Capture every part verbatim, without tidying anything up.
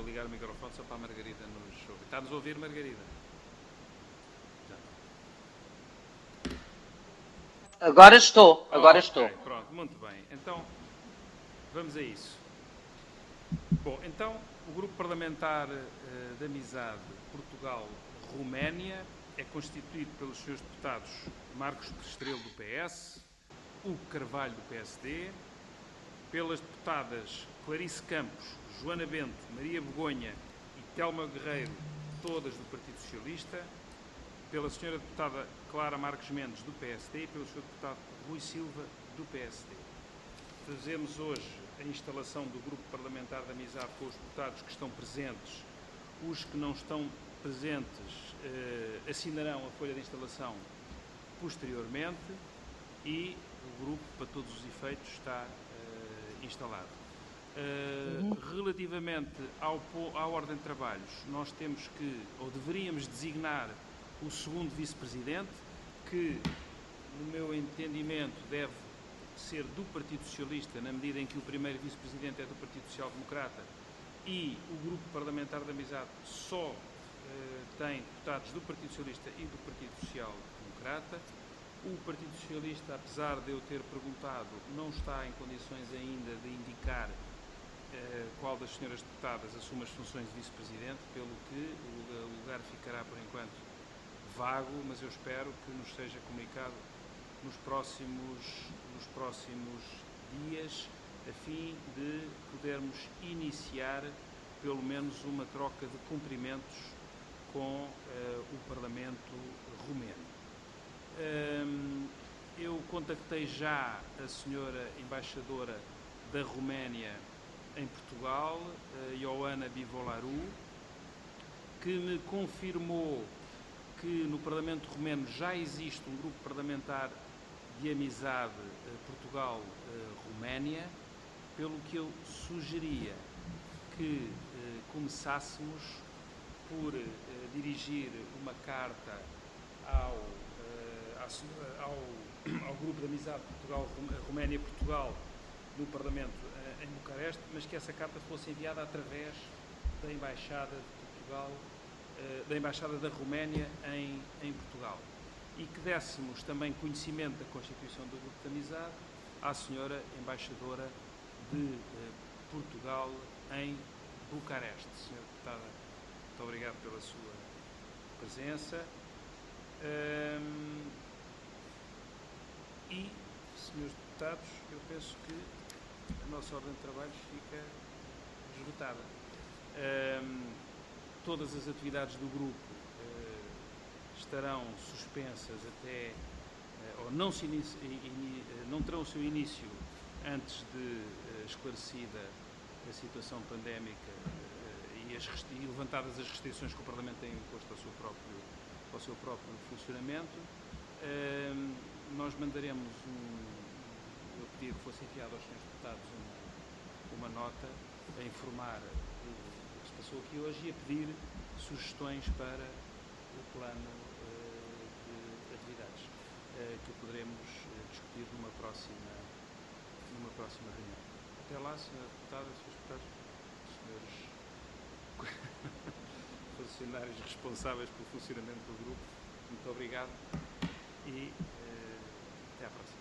ligar o microfone só para a Margarida nos ouvir. Está-nos a ouvir, Margarida? Já não. Agora estou, agora Oh, estou. ok, pronto, muito bem. Então, vamos a isso. Bom, então, o Grupo Parlamentar uh, de Amizade Portugal-Roménia é constituído pelos seus deputados Marcos Prestrelo, do P S, Hugo Carvalho, do P S D, pelas deputadas Clarice Campos, Joana Bento, Maria Begonha e Telma Guerreiro, todas do Partido Socialista, pela senhora deputada Clara Marques Mendes, do P S D, e pelo senhor deputado Rui Silva, do P S D. Fazemos hoje a instalação do Grupo Parlamentar de Amizade com os deputados que estão presentes. Os que não estão presentes eh, assinarão a folha de instalação posteriormente e o grupo, para todos os efeitos, está uh, instalado. Uh, uhum. Relativamente ao, à ordem de trabalhos, nós temos que, ou deveríamos designar o segundo vice-presidente, que, no meu entendimento, deve ser do Partido Socialista, na medida em que o primeiro vice-presidente é do Partido Social Democrata e o Grupo Parlamentar de Amizade só uh, tem deputados do Partido Socialista e do Partido Social Democrata. O Partido Socialista, apesar de eu ter perguntado, não está em condições ainda de indicar eh, qual das senhoras deputadas assume as funções de vice-presidente, pelo que o lugar ficará, por enquanto, vago, mas eu espero que nos seja comunicado nos próximos, nos próximos dias, a fim de podermos iniciar, pelo menos, uma troca de cumprimentos com eh, o Parlamento romeno. Eu contactei já a senhora embaixadora da Roménia em Portugal, a Ioana Bivolaru, que me confirmou que no Parlamento Romeno já existe um grupo parlamentar de amizade Portugal-Roménia, pelo que eu sugeria que começássemos por dirigir uma carta ao Ao, ao Grupo de Amizade Portugal-Roménia-Portugal no Parlamento eh, em Bucareste, mas que essa carta fosse enviada através da Embaixada de Portugal, eh, da Embaixada da Roménia em, em Portugal, e que dessemos também conhecimento da constituição do Grupo de Amizade à senhora Embaixadora de eh, Portugal em Bucareste. Senhora Deputada, muito obrigado pela sua presença. Um, E, senhores deputados, eu penso que a nossa ordem de trabalhos fica esgotada. Um, todas as atividades do grupo uh, estarão suspensas até, uh, ou não, se inicia, in, não terão o seu início antes de uh, esclarecida a situação pandémica uh, e, as, e levantadas as restrições que o Parlamento tem imposto ao seu próprio, ao seu próprio funcionamento. Um, Nós mandaremos um. Eu pedi que fosse enviado aos senhores deputados uma, uma nota a informar do, do que se passou aqui hoje e a pedir sugestões para o plano uh, de atividades uh, que poderemos uh, discutir numa próxima, numa próxima reunião. Até lá, senhora Deputada, senhores deputados, senhores funcionários responsáveis pelo funcionamento do grupo, muito obrigado e até à próxima.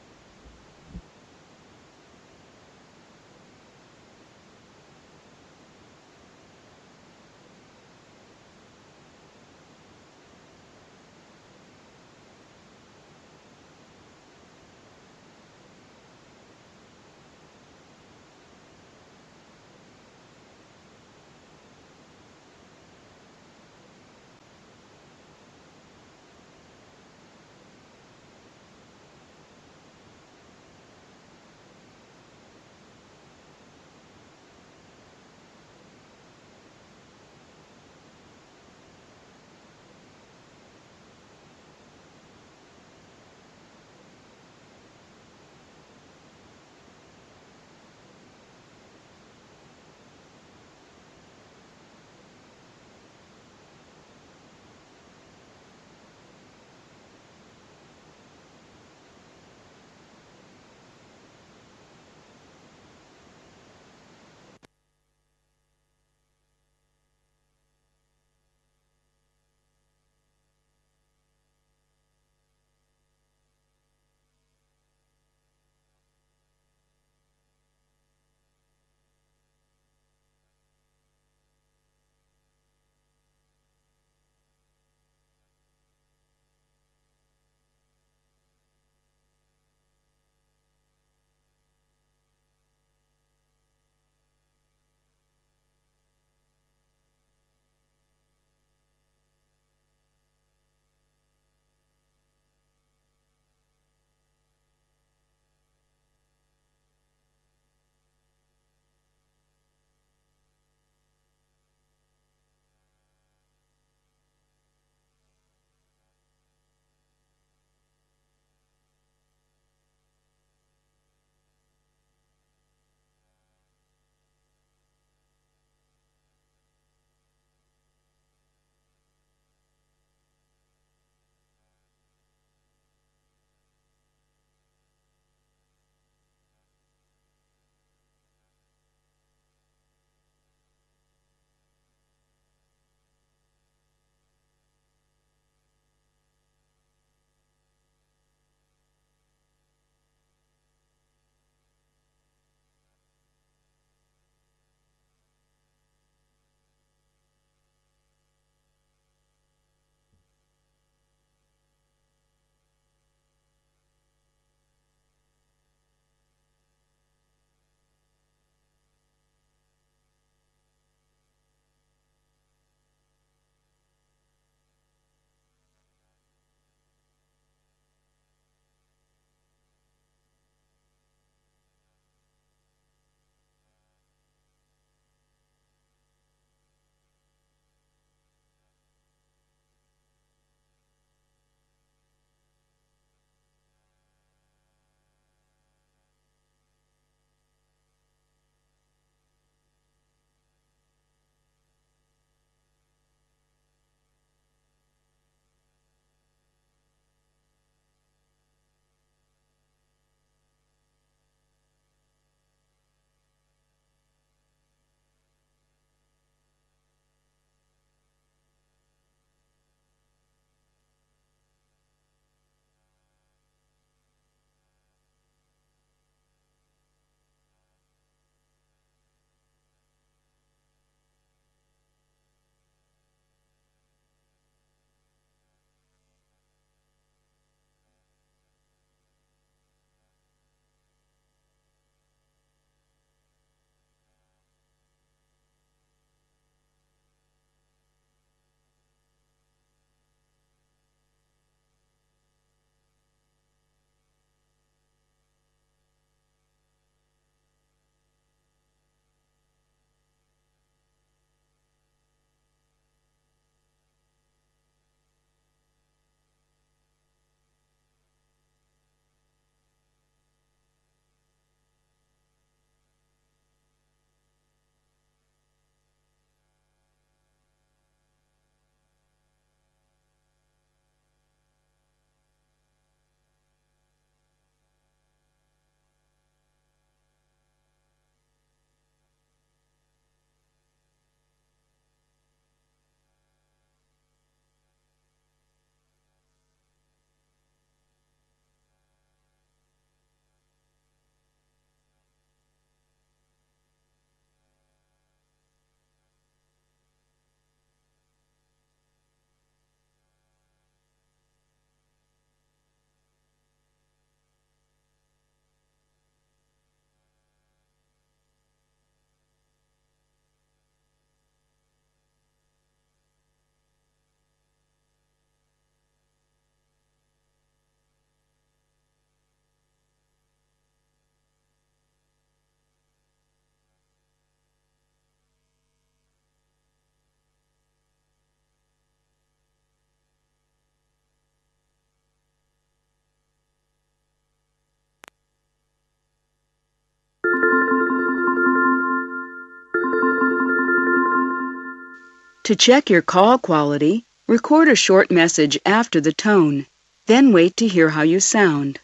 To check your call quality, record a short message after the tone. Then wait to hear how you sound.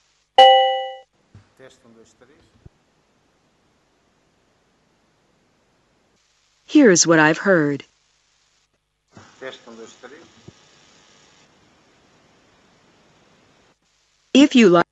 Teste um, dois, três. Here's what I've heard. Teste um, dois, três. If you like